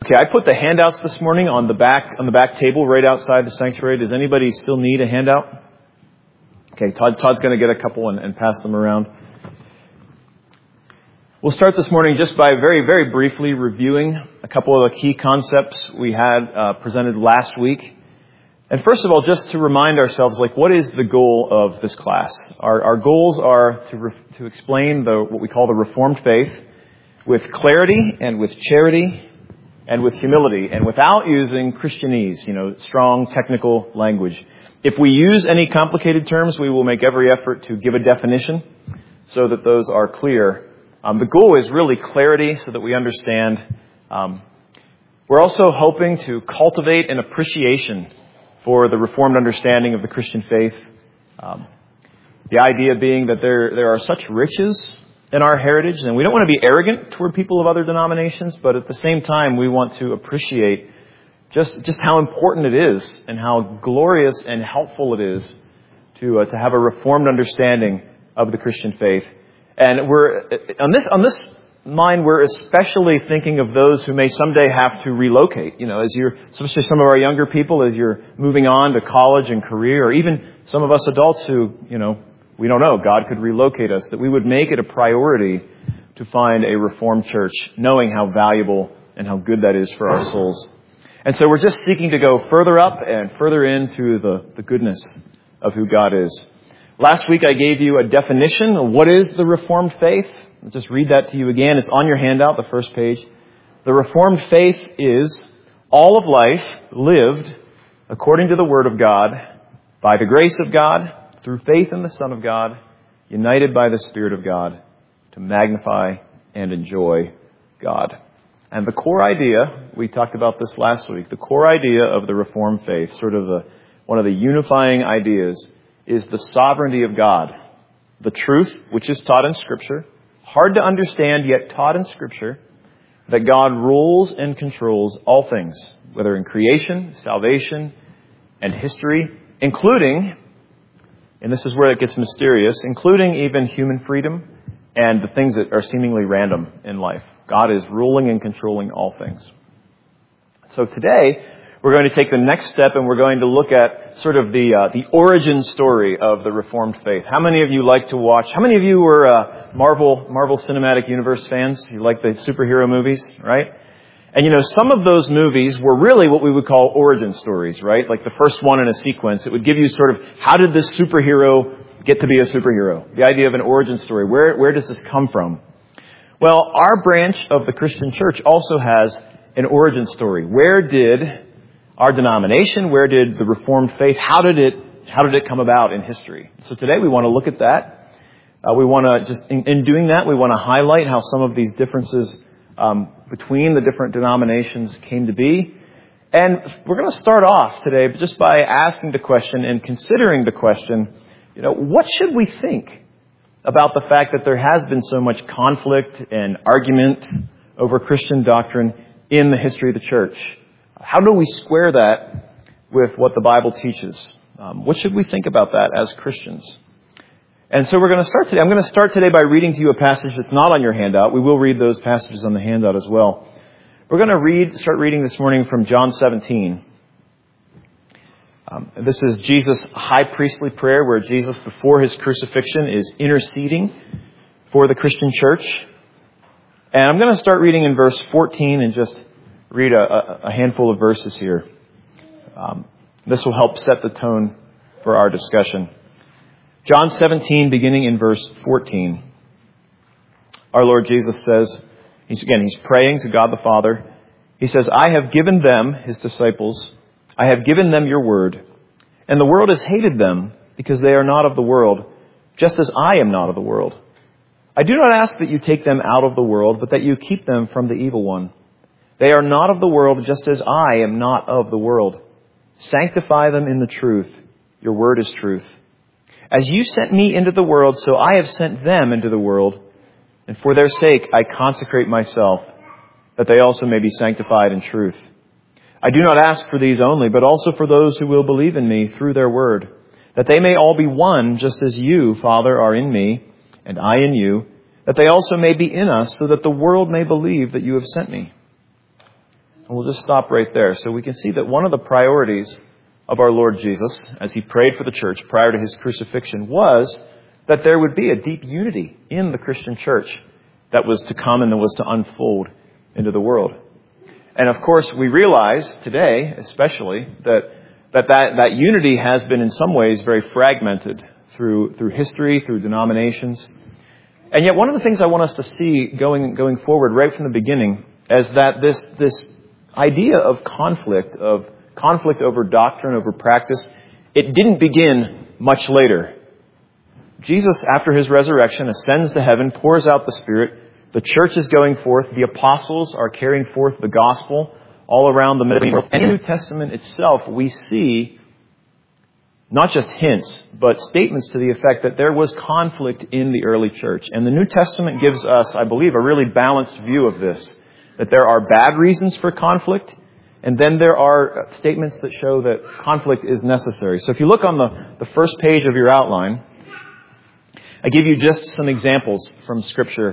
Okay, I put the handouts this morning on the back table right outside the sanctuary. Does anybody still need a handout? Okay, Todd's going to get a couple and pass them around. We'll start this morning just by very, very briefly reviewing a couple of the key concepts we had presented last week. And first of all, just to remind ourselves, what is the goal of this class? Our goals are to explain what we call the Reformed faith with clarity and with charity and with humility, and without using Christianese, strong technical language. If we use any complicated terms, we will make every effort to give a definition so that those are clear. The goal is really clarity so that we understand. We're also hoping to cultivate an appreciation for the Reformed understanding of the Christian faith. The idea being that there are such riches in our heritage, and we don't want to be arrogant toward people of other denominations, but at the same time, we want to appreciate just how important it is and how glorious and helpful it is to have a Reformed understanding of the Christian faith. And we're on this line, we're especially thinking of those who may someday have to relocate. Especially some of our younger people, as you're moving on to college and career, or even some of us adults who, we don't know, God could relocate us, that we would make it a priority to find a Reformed church, knowing how valuable and how good that is for our souls. And so we're just seeking to go further up and further into the goodness of who God is. Last week I gave you a definition of what is the Reformed faith. I'll just read that to you again. It's on your handout, the first page. The Reformed faith is all of life lived according to the Word of God, by the grace of God, through faith in the Son of God, united by the Spirit of God, to magnify and enjoy God. And the core idea, we talked about this last week, the core idea of the Reformed faith, sort of one of the unifying ideas, is the sovereignty of God. The truth, which is taught in Scripture, hard to understand yet taught in Scripture, that God rules and controls all things, whether in creation, salvation, and history, including, and this is where it gets mysterious, including even human freedom and the things that are seemingly random in life. God is ruling and controlling all things. So today, we're going to take the next step and we're going to look at sort of the origin story of the Reformed faith. How many of you like to watch? How many of you were Marvel Cinematic Universe fans? You like the superhero movies, right? And some of those movies were really what we would call origin stories, right? Like the first one in a sequence. It would give you sort of, how did this superhero get to be a superhero? The idea of an origin story. Where does this come from? Well, our branch of the Christian church also has an origin story. Where did our denomination, where did the Reformed faith, how did it come about in history? So today we want to look at that. We want to just, in doing that, we want to highlight how some of these differences between the different denominations came to be. And we're going to start off today just by asking the question and considering the question, what should we think about the fact that there has been so much conflict and argument over Christian doctrine in the history of the church? How do we square that with what the Bible teaches? What should we think about that as Christians? And so we're going to start today. I'm going to start today by reading to you a passage that's not on your handout. We will read those passages on the handout as well. We're going to start reading this morning from John 17. This is Jesus' high priestly prayer where Jesus, before his crucifixion, is interceding for the Christian church. And I'm going to start reading in verse 14 and just read a handful of verses here. This will help set the tone for our discussion. John 17, beginning in verse 14. Our Lord Jesus says, he's praying to God the Father. He says, I have given them, his disciples, I have given them your word, and the world has hated them because they are not of the world, just as I am not of the world. I do not ask that you take them out of the world, but that you keep them from the evil one. They are not of the world, just as I am not of the world. Sanctify them in the truth. Your word is truth. As you sent me into the world, so I have sent them into the world. And for their sake, I consecrate myself, that they also may be sanctified in truth. I do not ask for these only, but also for those who will believe in me through their word, that they may all be one, just as you, Father, are in me, and I in you, that they also may be in us, so that the world may believe that you have sent me. And we'll just stop right there. So we can see that one of the priorities of our Lord Jesus, as he prayed for the church prior to his crucifixion, was that there would be a deep unity in the Christian church that was to come and that was to unfold into the world. And of course, we realize today, especially, that unity has been in some ways very fragmented through history, through denominations. And yet one of the things I want us to see going forward right from the beginning is that this idea of conflict over doctrine, over practice, it didn't begin much later. Jesus, after his resurrection, ascends to heaven, pours out the Spirit. The church is going forth. The apostles are carrying forth the gospel all around the Middle East. And in the New Testament itself, we see not just hints, but statements to the effect that there was conflict in the early church. And the New Testament gives us, I believe, a really balanced view of this, that there are bad reasons for conflict, and then there are statements that show that conflict is necessary. So if you look on the first page of your outline, I give you just some examples from Scripture.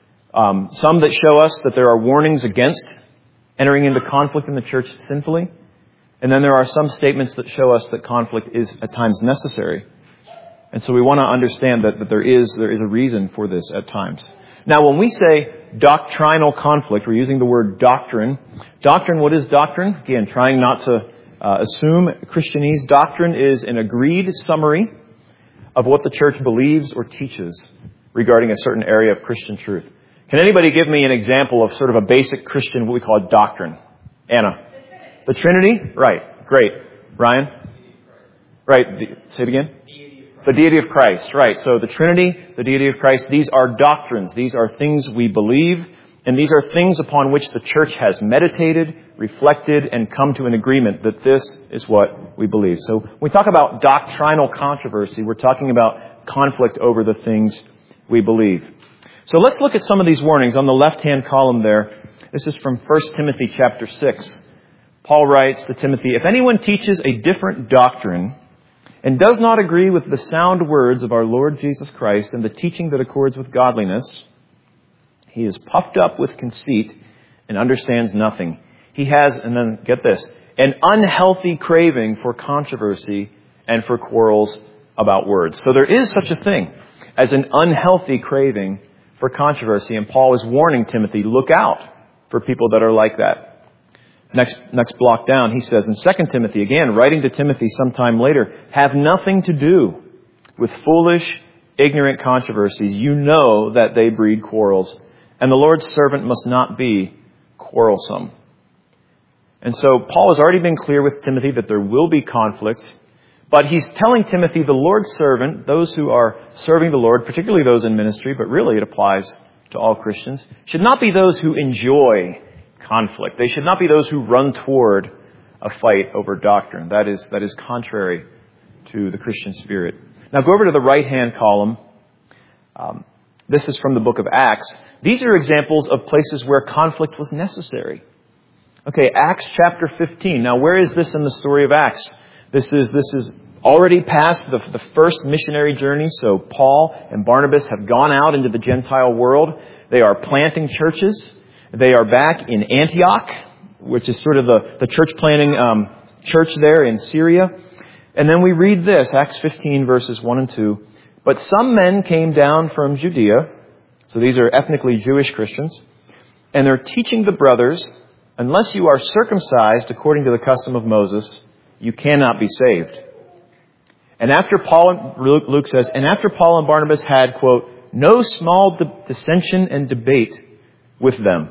Some that show us that there are warnings against entering into conflict in the church sinfully. And then there are some statements that show us that conflict is at times necessary. And so we want to understand that there is a reason for this at times. Now, when we say doctrinal conflict, we're using the word doctrine. Doctrine, what is doctrine? Again, trying not to assume Christianese. Doctrine is an agreed summary of what the church believes or teaches regarding a certain area of Christian truth. Can anybody give me an example of sort of a basic Christian, what we call doctrine? Anna? The Trinity? Right. Great. Ryan? Right. Say it again. The deity of Christ. Right. So the Trinity, the deity of Christ, these are doctrines. These are things we believe, and these are things upon which the church has meditated, reflected, and come to an agreement that this is what we believe. So when we talk about doctrinal controversy, we're talking about conflict over the things we believe. So let's look at some of these warnings on the left-hand column there. This is from 1 Timothy chapter 6. Paul writes to Timothy, "If anyone teaches a different doctrine and does not agree with the sound words of our Lord Jesus Christ and the teaching that accords with godliness, he is puffed up with conceit and understands nothing. He has," and then get this, "an unhealthy craving for controversy and for quarrels about words." So there is such a thing as an unhealthy craving for controversy. And Paul is warning Timothy, look out for people that are like that. Next block down, he says in 2 Timothy, again, writing to Timothy sometime later, "Have nothing to do with foolish, ignorant controversies. You know that they breed quarrels, and the Lord's servant must not be quarrelsome." And so Paul has already been clear with Timothy that there will be conflict, but he's telling Timothy, the Lord's servant, those who are serving the Lord, particularly those in ministry, but really it applies to all Christians, should not be those who enjoy conflict. They should not be those who run toward a fight over doctrine. That is contrary to the Christian spirit. Now go over to the right-hand column. This is from the book of Acts. These are examples of places where conflict was necessary. Okay, Acts chapter 15. Now where is this in the story of Acts? This is already past the first missionary journey. So Paul and Barnabas have gone out into the Gentile world. They are planting churches. They are back in Antioch, which is sort of the church planting church there in Syria. And then we read this, Acts 15 verses 1 and 2. "But some men came down from Judea," so these are ethnically Jewish Christians, "and they're teaching the brothers, unless you are circumcised according to the custom of Moses, you cannot be saved." And after Luke says, "And after Paul and Barnabas had," quote, "no small dissension and debate with them."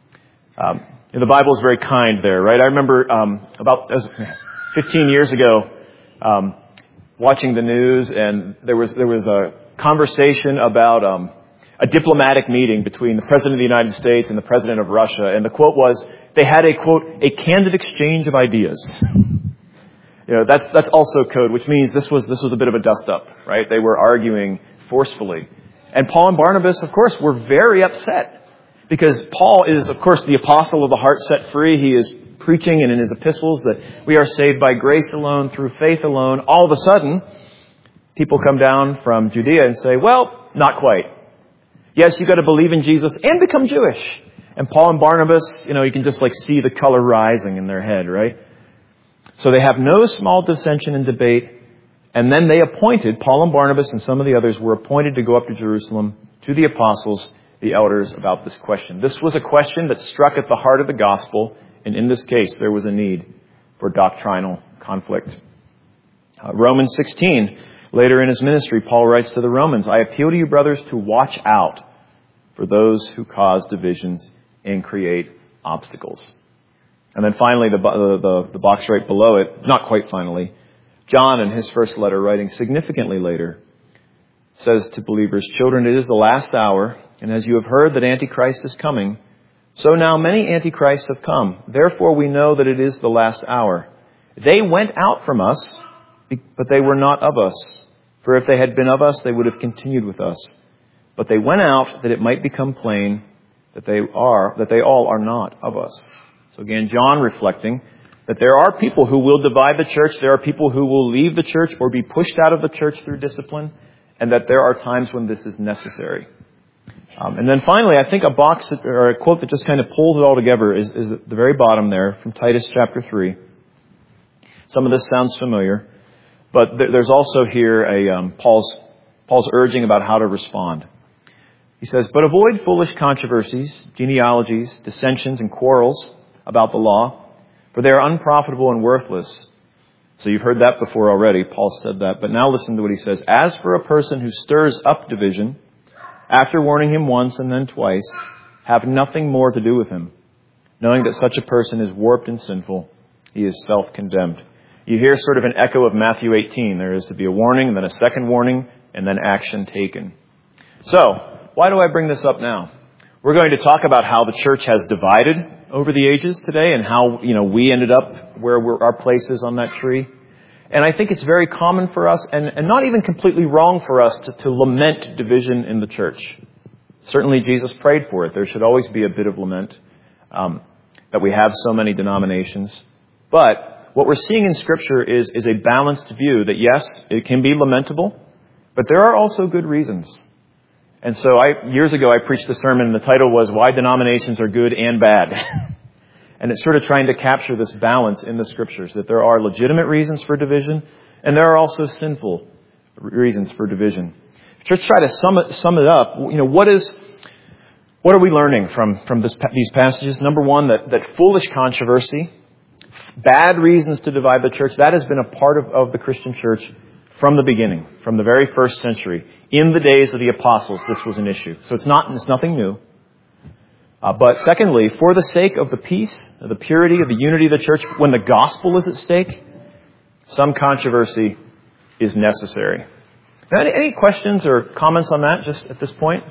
The Bible is very kind there, right? I remember about 15 years ago watching the news, and there was a conversation about a diplomatic meeting between the President of the United States and the President of Russia, and the quote was, they had a, quote, "a candid exchange of ideas." That's also code, which means this was a bit of a dust-up, right? They were arguing forcefully. And Paul and Barnabas, of course, were very upset. Because Paul is, of course, the apostle of the heart set free. He is preaching and in his epistles that we are saved by grace alone, through faith alone. All of a sudden, people come down from Judea and say, well, not quite. Yes, you've got to believe in Jesus and become Jewish. And Paul and Barnabas, you can just see the color rising in their head, right? So they have no small dissension and debate. And then they appointed, Paul and Barnabas and some of the others were appointed to go up to Jerusalem to the apostles, the elders, about this question. This was a question that struck at the heart of the gospel. And in this case, there was a need for doctrinal conflict. Romans 16, later in his ministry, Paul writes to the Romans, I appeal to you, brothers, to watch out for those who cause divisions and create obstacles. And then finally, the box right below it, not quite finally, John in his first letter, writing significantly later, says to believers, children, it is the last hour, and as you have heard that Antichrist is coming, so now many Antichrists have come. Therefore we know that it is the last hour. They went out from us, but they were not of us. For if they had been of us, they would have continued with us. But they went out that it might become plain that they all are not of us. So again, John reflecting that there are people who will divide the church. There are people who will leave the church or be pushed out of the church through discipline. And that there are times when this is necessary. And then finally, I think a quote that just kind of pulls it all together is at the very bottom there from Titus chapter 3. Some of this sounds familiar. But there's also here Paul's urging about how to respond. He says, but avoid foolish controversies, genealogies, dissensions, and quarrels about the law, for they are unprofitable and worthless. So you've heard that before already. Paul said that. But now listen to what he says. As for a person who stirs up division, after warning him once and then twice, have nothing more to do with him, knowing that such a person is warped and sinful. He is self-condemned. You hear sort of an echo of Matthew 18. There is to be a warning, then a second warning, and then action taken. So, why do I bring this up now? We're going to talk about how the church has divided over the ages today and how, we ended up where our place is on that tree. And I think it's very common for us and not even completely wrong for us to lament division in the church. Certainly Jesus prayed for it. There should always be a bit of lament that we have so many denominations. But what we're seeing in Scripture is a balanced view that, yes, it can be lamentable, but there are also good reasons. And so years ago, I preached a sermon, and the title was Why Denominations Are Good and Bad. And it's sort of trying to capture this balance in the Scriptures, that there are legitimate reasons for division, and there are also sinful reasons for division. Just try to sum it up. What are we learning from these passages? Number one, that foolish controversy, bad reasons to divide the church, that has been a part of the Christian church from the beginning, from the very first century. In the days of the apostles, this was an issue. So it's nothing new. But secondly, for the sake of the peace, of the purity, of the unity of the church, when the gospel is at stake, some controversy is necessary. Now, any questions or comments on that just at this point?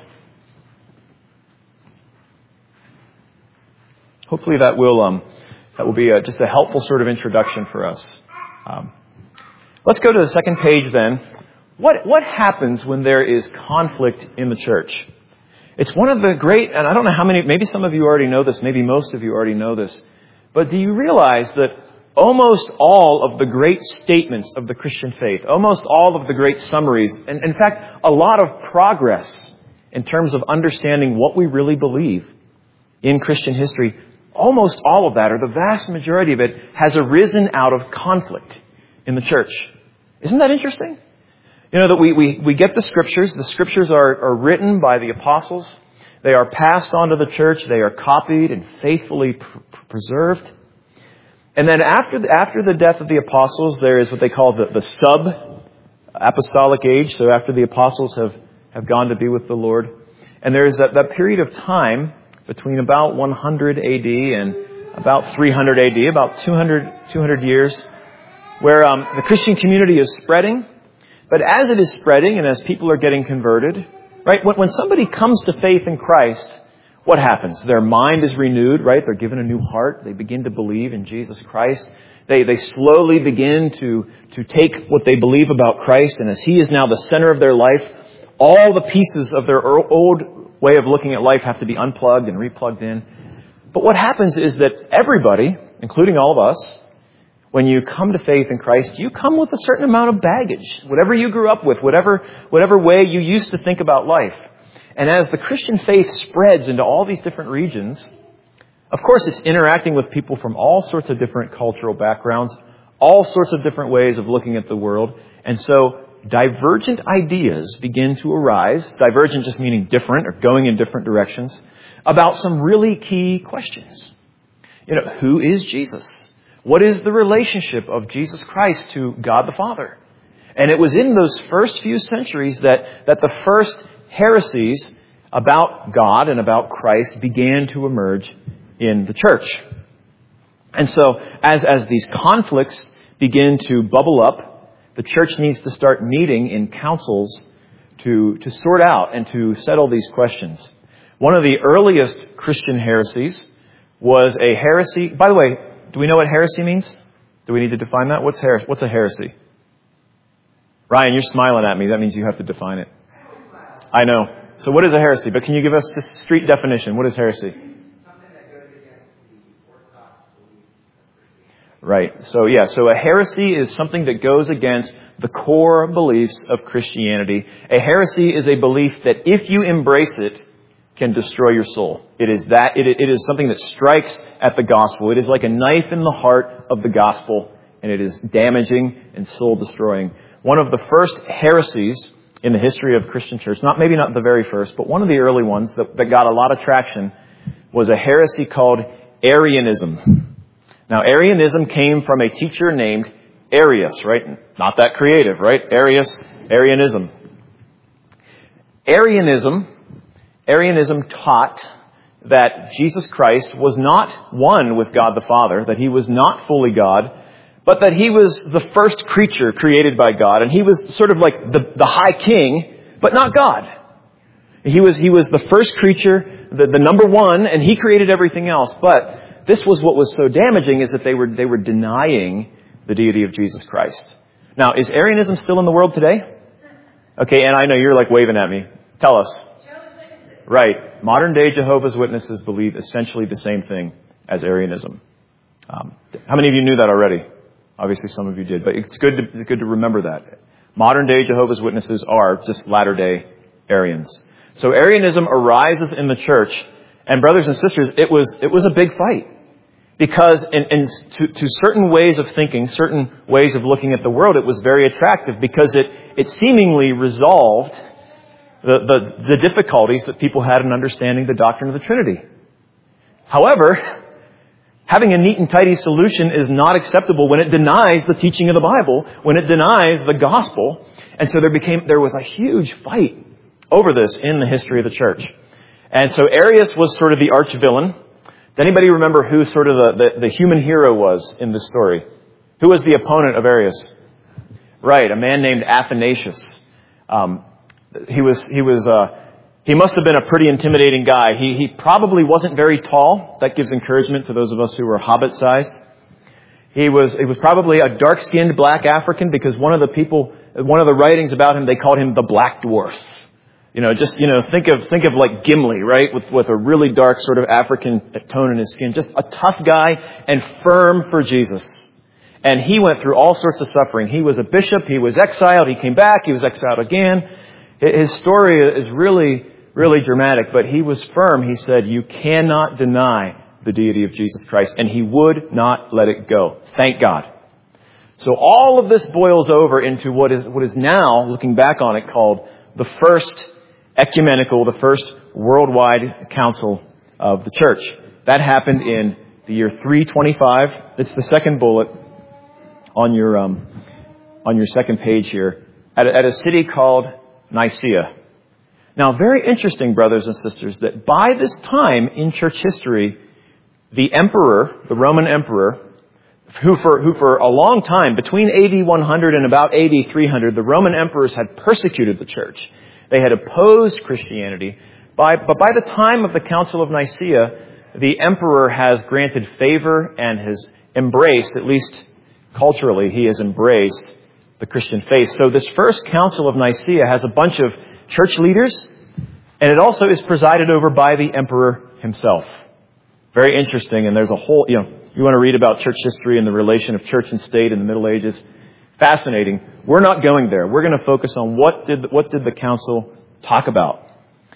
Hopefully that will be just a helpful sort of introduction for us. Let's go to the second page then. What happens when there is conflict in the church? It's one of the great, and I don't know how many, maybe some of you already know this, maybe most of you already know this, but do you realize that almost all of the great statements of the Christian faith, almost all of the great summaries, and in fact, a lot of progress in terms of understanding what we really believe in Christian history, almost all of that, or the vast majority of it, has arisen out of conflict in the church. Isn't that interesting? That we get the Scriptures. The Scriptures are written by the apostles. They are passed on to the church. They are copied and faithfully preserved. And then after the death of the apostles, there is what they call the sub-apostolic age. So after the apostles have gone to be with the Lord. And there is that period of time between about 100 AD and about 300 AD, about 200 years, where the Christian community is spreading. But as it is spreading and as people are getting converted, right, when somebody comes to faith in Christ, what happens? Their mind is renewed, right? They're given a new heart. They begin to believe in Jesus Christ. They slowly begin to take what they believe about Christ, and as He is now the center of their life, all the pieces of their old way of looking at life have to be unplugged and replugged in. But what happens is that everybody, including all of us, when you come to faith in Christ, you come with a certain amount of baggage. Whatever you grew up with, whatever way you used to think about life. And as the Christian faith spreads into all these different regions, of course it's interacting with people from all sorts of different cultural backgrounds, all sorts of different ways of looking at the world. And so divergent ideas begin to arise, divergent just meaning different or going in different directions, about some really key questions. Who is Jesus? What is the relationship of Jesus Christ to God the Father? And it was in those first few centuries that the first heresies about God and about Christ began to emerge in the church. And so as these conflicts begin to bubble up, the church needs to start meeting in councils to sort out and to settle these questions. One of the earliest Christian heresies was a heresy. By the way, do we know what heresy means? Do we need to define that? What's a heresy? Ryan, you're smiling at me. That means you have to define it. I know. So what is a heresy? But can you give us the street definition? What is heresy? Something that goes against the orthodox beliefs of Christianity. Right. So a heresy is something that goes against the core beliefs of Christianity. A heresy is a belief that if you embrace it, can destroy your soul. It is something that strikes at the gospel. It is like a knife in the heart of the gospel, and it is damaging and soul destroying. One of the first heresies in the history of Christian church, maybe not the very first, but one of the early ones that got a lot of traction was a heresy called Arianism. Now, Arianism came from a teacher named Arius, right? Not that creative, right? Arianism. Arianism taught that Jesus Christ was not one with God the Father, that he was not fully God, but that he was the first creature created by God, and he was sort of like the high king, but not God. He was the first creature, the number one, and he created everything else. But this was what was so damaging, is that they were denying the deity of Jesus Christ. Now, is Arianism still in the world today? Okay, and I know you're like waving at me. Tell us. Right. Modern day Jehovah's Witnesses believe essentially the same thing as Arianism. How many of you knew that already? Obviously some of you did, but it's good to remember that. Modern day Jehovah's Witnesses are just latter day Arians. So Arianism arises in the church, and brothers and sisters, it was a big fight. Because to certain ways of thinking, certain ways of looking at the world, it was very attractive because it seemingly resolved the difficulties that people had in understanding the doctrine of the Trinity. However, having a neat and tidy solution is not acceptable when it denies the teaching of the Bible, when it denies the gospel. And so there was a huge fight over this in the history of the church. And so Arius was sort of the arch villain. Does anybody remember who sort of the human hero was in this story? Who was the opponent of Arius? Right, a man named Athanasius. He must have been a pretty intimidating guy. He probably wasn't very tall. That gives encouragement to those of us who are hobbit-sized. He was probably a dark-skinned black African, because one of the writings about him, they called him the Black Dwarf. Think of like Gimli, right? With a really dark sort of African tone in his skin. Just a tough guy and firm for Jesus. And he went through all sorts of suffering. He was a bishop. He was exiled. He came back. He was exiled again. His story is really, really dramatic, but he was firm. He said, you cannot deny the deity of Jesus Christ, and he would not let it go. Thank God. So all of this boils over into what is now, looking back on it, called the first ecumenical, the first worldwide council of the church. That happened in the year 325. It's the second bullet on your second page here, at a city called Nicaea. Now, very interesting, brothers and sisters, that by this time in church history, the Roman emperor, who for a long time, between AD 100 and about AD 300, the Roman emperors had persecuted the church. They had opposed Christianity. But by the time of the Council of Nicaea, the emperor has granted favor and has embraced, at least culturally, he has embraced the Christian faith. So this first Council of Nicaea has a bunch of church leaders, and it also is presided over by the emperor himself. Very interesting, and there's a whole, you want to read about church history and the relation of church and state in the Middle Ages. Fascinating. We're not going there. We're going to focus on what did the council talk about.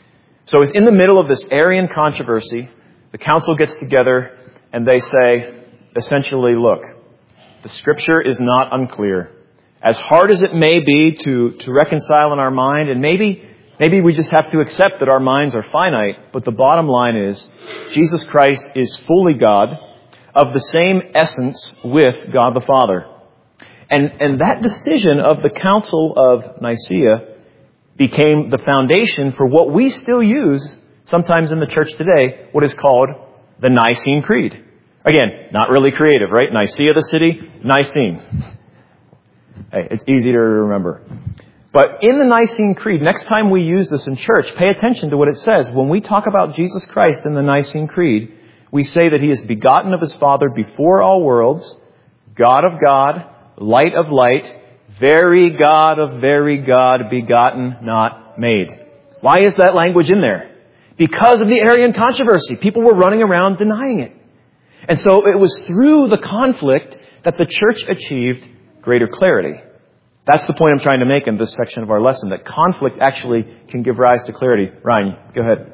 So it's in the middle of this Arian controversy. The council gets together and they say, essentially, look, the Scripture is not unclear. As hard as it may be to reconcile in our mind, and maybe we just have to accept that our minds are finite, but the bottom line is Jesus Christ is fully God, of the same essence with God the Father. And that decision of the Council of Nicaea became the foundation for what we still use sometimes in the church today, what is called the Nicene Creed. Again, not really creative, right? Nicaea, the city, Nicene. Hey, it's easy to remember. But in the Nicene Creed, next time we use this in church, pay attention to what it says. When we talk about Jesus Christ in the Nicene Creed, we say that He is begotten of His Father before all worlds, God of God, light of light, very God of very God, begotten, not made. Why is that language in there? Because of the Arian controversy. People were running around denying it. And so it was through the conflict that the church achieved greater clarity. That's the point I'm trying to make in this section of our lesson, that conflict actually can give rise to clarity. Ryan, go ahead.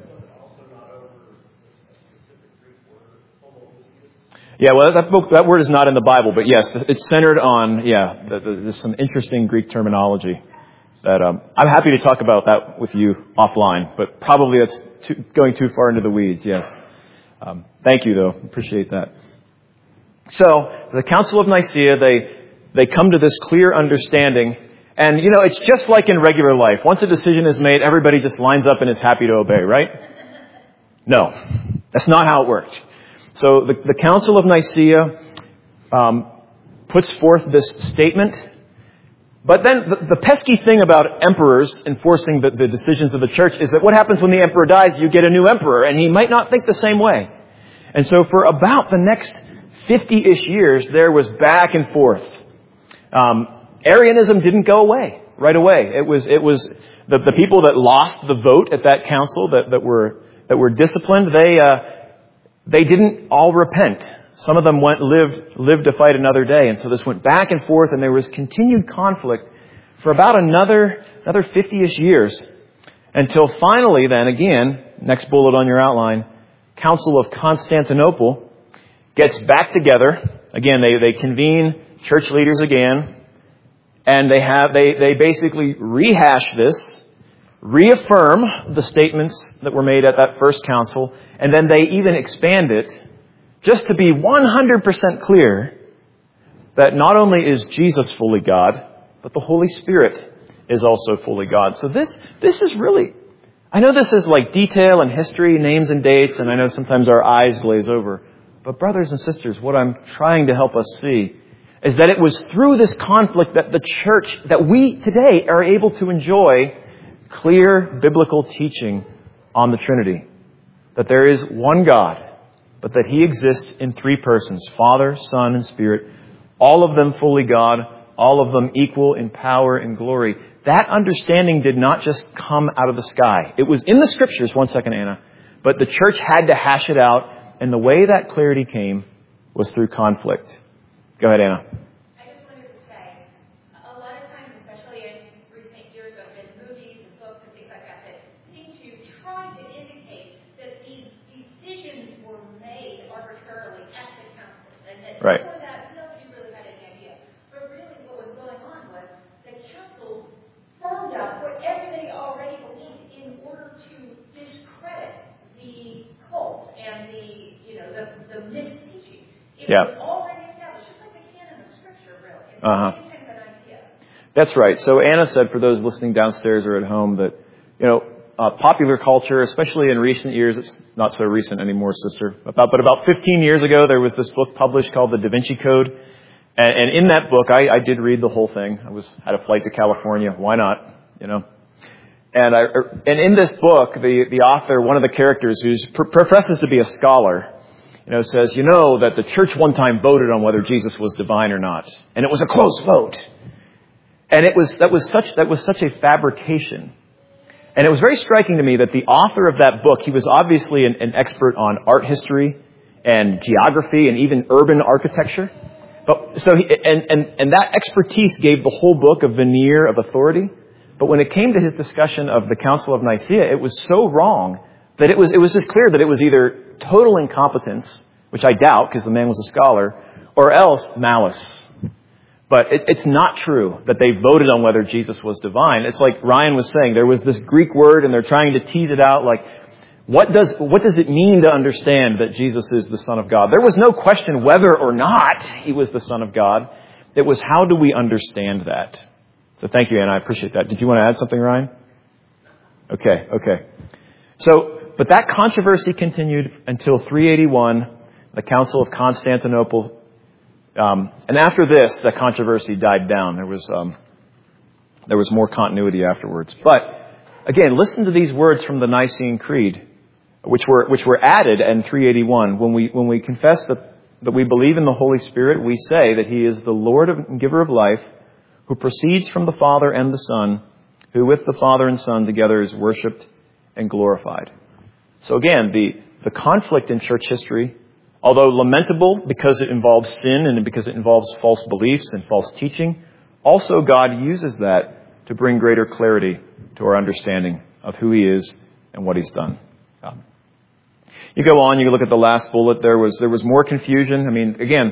Yeah, well, that word is not in the Bible, but yes, it's centered on, there's some interesting Greek terminology that I'm happy to talk about that with you offline, but probably that's going too far into the weeds, yes. Thank you, though. Appreciate that. So, the Council of Nicaea, they come to this clear understanding, and, it's just like in regular life. Once a decision is made, everybody just lines up and is happy to obey, right? No, that's not how it worked. So the Council of Nicaea puts forth this statement. But then the pesky thing about emperors enforcing the decisions of the church is that what happens when the emperor dies? You get a new emperor, and he might not think the same way. And so for about the next 50-ish years, there was back and forth. Arianism didn't go away right away. It was the people that lost the vote at that council that were disciplined. They didn't all repent. Some of them lived to fight another day. And so this went back and forth, and there was continued conflict for about another 50-ish years. Until finally, then again, next bullet on your outline, Council of Constantinople gets back together. Again, they convene church leaders again, and they basically rehash this, reaffirm the statements that were made at that first council, and then they even expand it just to be 100% clear that not only is Jesus fully God, but the Holy Spirit is also fully God. So this is really, I know this is like detail and history, names and dates, and I know sometimes our eyes glaze over. But brothers and sisters, what I'm trying to help us see is that it was through this conflict that the church, that we today are able to enjoy clear biblical teaching on the Trinity. That there is one God, but that He exists in three persons, Father, Son, and Spirit, all of them fully God, all of them equal in power and glory. That understanding did not just come out of the sky. It was in the Scriptures, one second, Anna, but the church had to hash it out, and the way that clarity came was through conflict. Go ahead, Anna. I just wanted to say, a lot of times, especially in recent years, I've been movies and books and things like that seem to try to indicate that these decisions were made arbitrarily at the council, and that right. Before that, nobody really had any idea. But really what was going on was the council firmed up what everybody already believed in order to discredit the cult and the misteaching. It was already established, just like the canon of Scripture, really. It's the same kind of an idea. That's right. So Anna said, for those listening downstairs or at home, that, popular culture, especially in recent years, it's not so recent anymore, sister, but about 15 years ago, there was this book published called The Da Vinci Code. And in that book, I did read the whole thing. I had a flight to California. Why not? And in this book, the author, one of the characters who professes to be a scholar, says, that the church one time voted on whether Jesus was divine or not. And it was a close vote. And that was such a fabrication. And it was very striking to me that the author of that book, he was obviously an expert on art history and geography and even urban architecture. But and that expertise gave the whole book a veneer of authority. But when it came to his discussion of the Council of Nicaea, it was so wrong that it was just clear that it was either total incompetence, which I doubt because the man was a scholar, or else malice. But it's not true that they voted on whether Jesus was divine. It's like Ryan was saying, there was this Greek word and they're trying to tease it out like, what does it mean to understand that Jesus is the Son of God? There was no question whether or not he was the Son of God. It was how do we understand that? So thank you, Anna. I appreciate that. Did you want to add something, Ryan? Okay. So, but that controversy continued until 381, the Council of Constantinople. And after this, the controversy died down. There was more continuity afterwards. But again, listen to these words from the Nicene Creed, which were added in 381. When we confess that we believe in the Holy Spirit, we say that He is the Lord and giver of life, who proceeds from the Father and the Son, who with the Father and Son together is worshipped and glorified. So again, the conflict in church history, although lamentable because it involves sin and because it involves false beliefs and false teaching, also God uses that to bring greater clarity to our understanding of who He is and what He's done. You go on, you look at the last bullet, there was more confusion. I mean, again,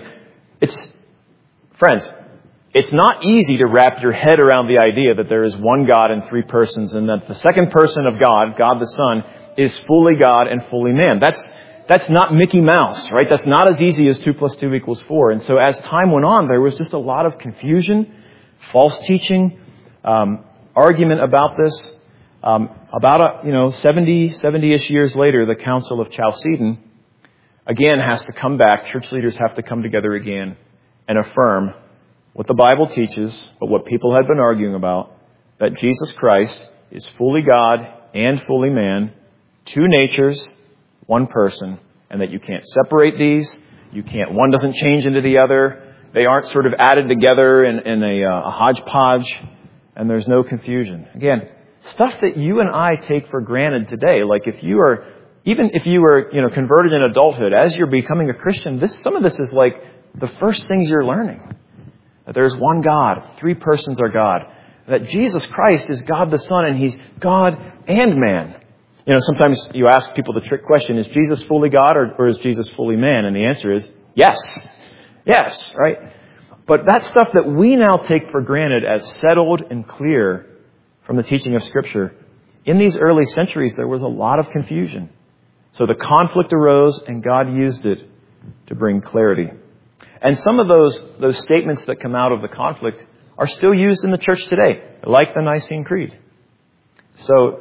friends, it's not easy to wrap your head around the idea that there is one God in three persons and that the second person of God, God the Son, is fully God and fully man. That's not Mickey Mouse, right? That's not as easy as 2 + 2 = 4. And so as time went on, there was just a lot of confusion, false teaching, argument about this. About 70-ish years later, the Council of Chalcedon again has to come back. Church leaders have to come together again and affirm what the Bible teaches, but what people had been arguing about, that Jesus Christ is fully God and fully man, two natures, one person, and that you can't separate these. One doesn't change into the other. They aren't sort of added together in a hodgepodge, and there's no confusion. Again, stuff that you and I take for granted today. Like if you were converted in adulthood, as you're becoming a Christian, some of this is like the first things you're learning. That there's one God, three persons are God. That Jesus Christ is God the Son, and He's God and man. Sometimes you ask people the trick question, is Jesus fully God or is Jesus fully man? And the answer is yes. Yes, right? But that stuff that we now take for granted as settled and clear from the teaching of Scripture, in these early centuries there was a lot of confusion. So the conflict arose and God used it to bring clarity. And some of those statements that come out of the conflict are still used in the church today, like the Nicene Creed. So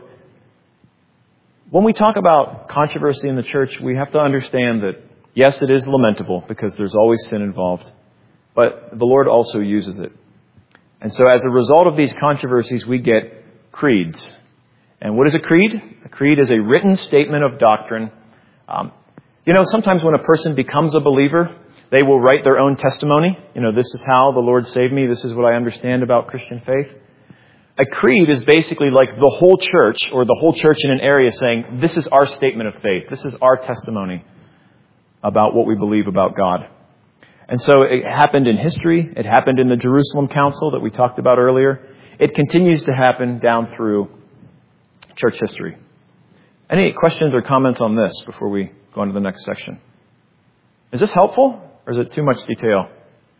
when we talk about controversy in the church, we have to understand that, yes, it is lamentable because there's always sin involved, but the Lord also uses it. And so as a result of these controversies, we get creeds. And what is a creed? A creed is a written statement of doctrine. Sometimes when a person becomes a believer, they will write their own testimony. This is how the Lord saved me. This is what I understand about Christian faith. A creed is basically like the whole church or the whole church in an area saying, this is our statement of faith. This is our testimony about what we believe about God. And so it happened in history. It happened in the Jerusalem Council that we talked about earlier. It continues to happen down through church history. Any questions or comments on this before we go on to the next section? Is this helpful or is it too much detail?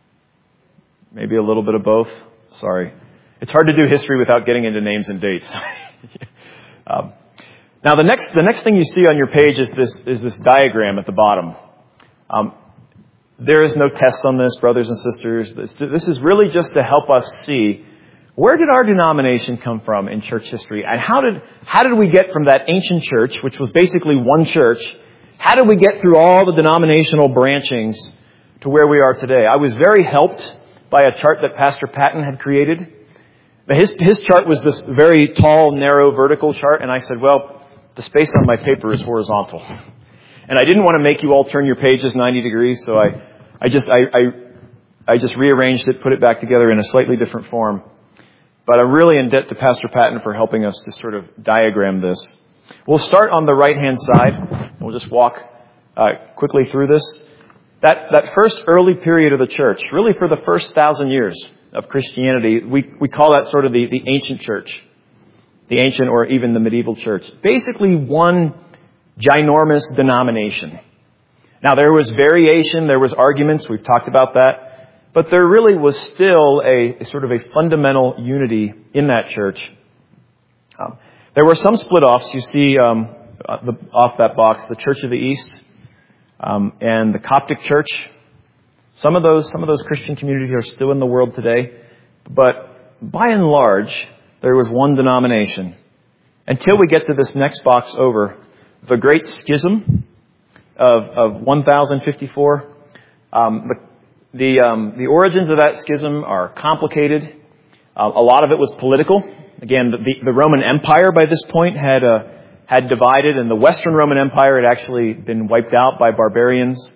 Maybe a little bit of both. Sorry. It's hard to do history without getting into names and dates. Now, the next thing you see on your page is this diagram at the bottom. There is no test on this, brothers and sisters. This is really just to help us see, where did our denomination come from in church history? And how did we get from that ancient church, which was basically one church, how did we get through all the denominational branchings to where we are today? I was very helped by a chart that Pastor Patton had created. His chart was this very tall, narrow, vertical chart, and I said, well, the space on my paper is horizontal. And I didn't want to make you all turn your pages 90 degrees, so I just rearranged it, put it back together in a slightly different form. But I'm really in debt to Pastor Patton for helping us to sort of diagram this. We'll start on the right-hand side. We'll just walk quickly through this. That first early period of the church, really for the first 1,000 years of Christianity, we call that sort of the ancient church. the ancient or even the medieval church. Basically one ginormous denomination. Now there was variation, there was arguments, we've talked about that, but there really was still a sort of a fundamental unity in that church. There were some split-offs. You see off that box, the Church of the East and the Coptic Church. Some of those Christian communities are still in the world today, but by and large, there was one denomination. Until we get to this next box over, the Great Schism of 1054. The origins of that schism are complicated. A lot of it was political. Again, the Roman Empire by this point had divided, and the Western Roman Empire had actually been wiped out by barbarians.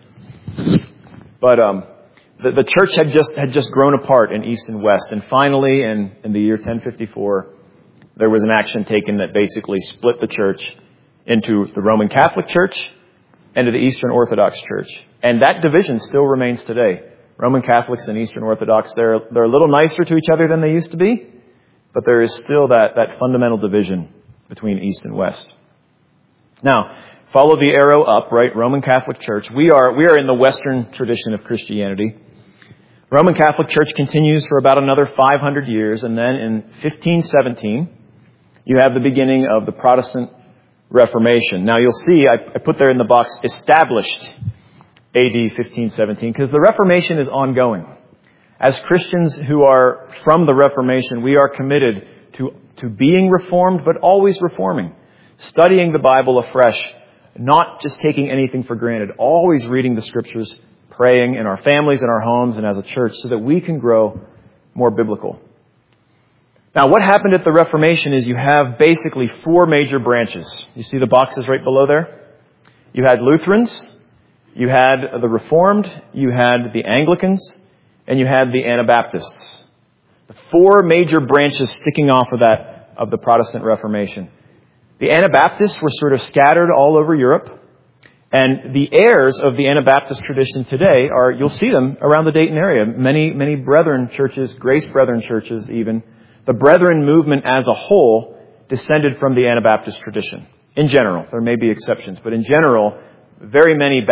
But the church had just grown apart in East and West, and finally, in the year 1054, there was an action taken that basically split the church into the Roman Catholic Church and to the Eastern Orthodox Church. And that division still remains today. Roman Catholics and Eastern Orthodox, they're a little nicer to each other than they used to be, but there is still that fundamental division between East and West. Now, follow the arrow up, right? Roman Catholic Church. We are in the Western tradition of Christianity. Roman Catholic Church continues for about another 500 years, and then in 1517, you have the beginning of the Protestant Reformation. Now you'll see, I put there in the box, established AD 1517, because the Reformation is ongoing. As Christians who are from the Reformation, we are committed to being reformed, but always reforming. Studying the Bible afresh, not just taking anything for granted, always reading the Scriptures, praying in our families, in our homes, and as a church, so that we can grow more biblical. Now, what happened at the Reformation is you have basically four major branches. You see the boxes right below there? You had Lutherans, you had the Reformed, you had the Anglicans, and you had the Anabaptists. The four major branches sticking off of the Protestant Reformation. The Anabaptists were sort of scattered all over Europe. And the heirs of the Anabaptist tradition today you'll see them around the Dayton area. Many Brethren churches, Grace Brethren churches even. The Brethren movement as a whole descended from the Anabaptist tradition. In general, there may be exceptions, but in general, very many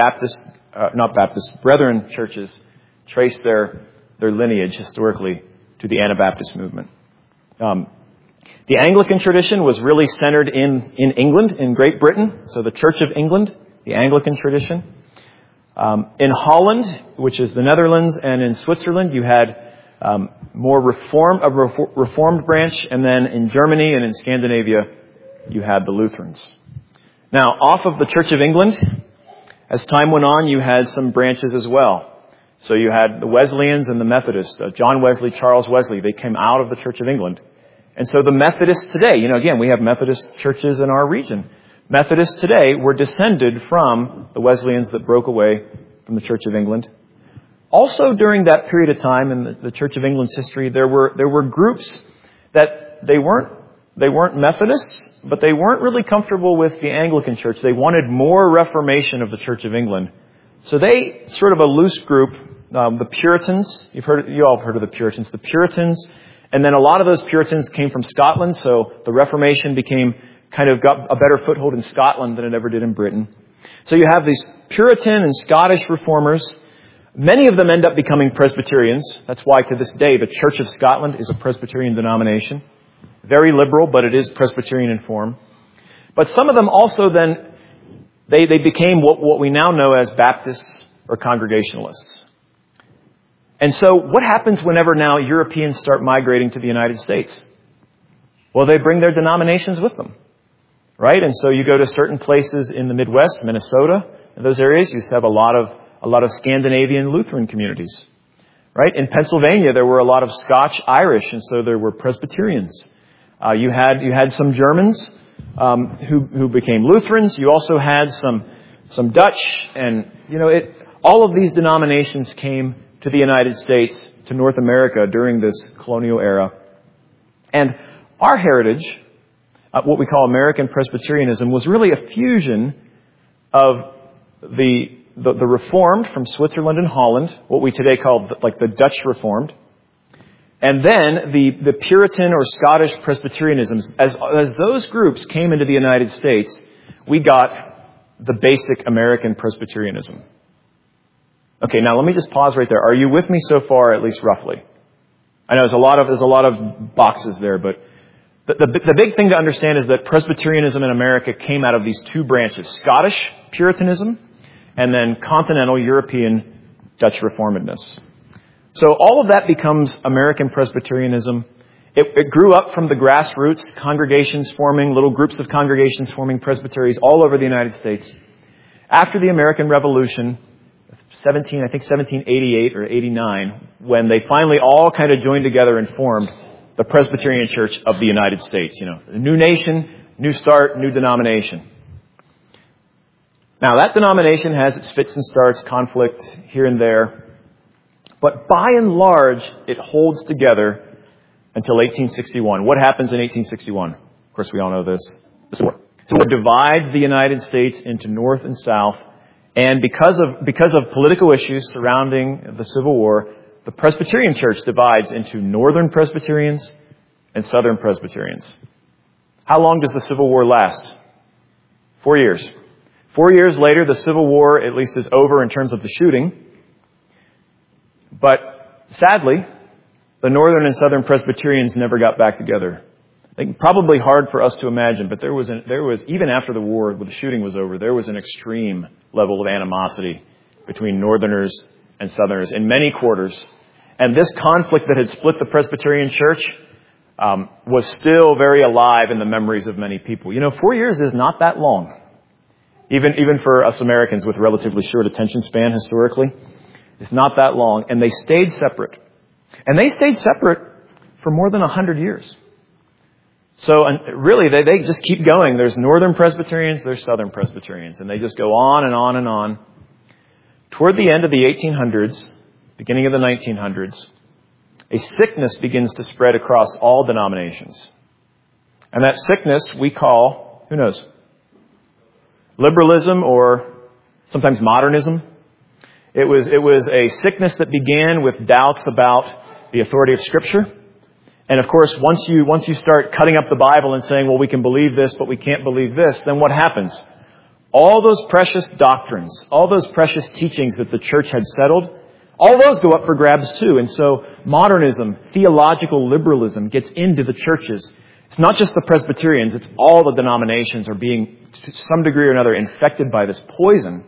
Brethren churches trace their lineage historically to the Anabaptist movement. The Anglican tradition was really centered in England, in Great Britain. So the Church of England, the Anglican tradition. In Holland, which is the Netherlands, and in Switzerland, you had more reformed branch, and then in Germany and in Scandinavia, you had the Lutherans. Now, off of the Church of England, as time went on, you had some branches as well. So you had the Wesleyans and the Methodists. John Wesley, Charles Wesley, they came out of the Church of England. And so the Methodists today, again, we have Methodist churches in our region. Methodists today were descended from the Wesleyans that broke away from the Church of England. Also during that period of time in the Church of England's history, there were groups that they weren't Methodists, but they weren't really comfortable with the Anglican Church. They wanted more reformation of the Church of England. So they, sort of a loose group, the Puritans, you all have heard of the Puritans, and then a lot of those Puritans came from Scotland, so the Reformation got a better foothold in Scotland than it ever did in Britain. So you have these Puritan and Scottish reformers. Many of them end up becoming Presbyterians. That's why to this day the Church of Scotland is a Presbyterian denomination. Very liberal, but it is Presbyterian in form. But some of them also then, they became what we now know as Baptists or Congregationalists. And so what happens whenever now Europeans start migrating to the United States? Well, they bring their denominations with them, right? And so you go to certain places in the Midwest, Minnesota, in those areas, you have a lot of Scandinavian Lutheran communities, right? In Pennsylvania, there were a lot of Scotch-Irish, and so there were Presbyterians. You had some Germans who became Lutherans. You also had some Dutch, and all of these denominations came to the United States, to North America during this colonial era. And our heritage, what we call American Presbyterianism, was really a fusion of the Reformed from Switzerland and Holland, what we today call like the Dutch Reformed, And then the Puritan or Scottish Presbyterianisms, as those groups came into the United States, we got the basic American Presbyterianism. Okay, now let me just pause right there. Are you with me so far, at least roughly? I know there's a lot of boxes there, but the big thing to understand is that Presbyterianism in America came out of these two branches: Scottish Puritanism and then continental European Dutch Reformedness. So all of that becomes American Presbyterianism. It grew up from the grassroots, congregations forming, little groups of congregations forming presbyteries all over the United States. After the American Revolution, 1788 or 89, when they finally all kind of joined together and formed the Presbyterian Church of the United States. A new nation, new start, new denomination. Now, that denomination has its fits and starts, conflict here and there. But by and large, it holds together until 1861. What happens in 1861? Of course, we all know this. The Civil War. The Civil War divides the United States into North and South. And because of political issues surrounding the Civil War, the Presbyterian Church divides into Northern Presbyterians and Southern Presbyterians. How long does the Civil War last? 4 years. 4 years later, the Civil War at least is over in terms of the shooting. But sadly, the Northern and Southern Presbyterians never got back together. I think probably hard for us to imagine, but there was even after the war, when the shooting was over, there was an extreme level of animosity between Northerners and Southerners in many quarters. And this conflict that had split the Presbyterian Church was still very alive in the memories of many people. 4 years is not that long, even for us Americans with relatively short attention span historically. It's not that long, and they stayed separate. And they stayed separate for more than 100 years. So really, they just keep going. There's Northern Presbyterians, there's Southern Presbyterians, and they just go on and on and on. Toward the end of the 1800s, beginning of the 1900s, a sickness begins to spread across all denominations. And that sickness we call, who knows, liberalism or sometimes modernism. It was a sickness that began with doubts about the authority of Scripture. And of course, once you start cutting up the Bible and saying, well, we can believe this, but we can't believe this, then what happens? All those precious doctrines, all those precious teachings that the church had settled, all those go up for grabs too. And so modernism, theological liberalism gets into the churches. It's not just the Presbyterians, it's all the denominations are being, to some degree or another, infected by this poison.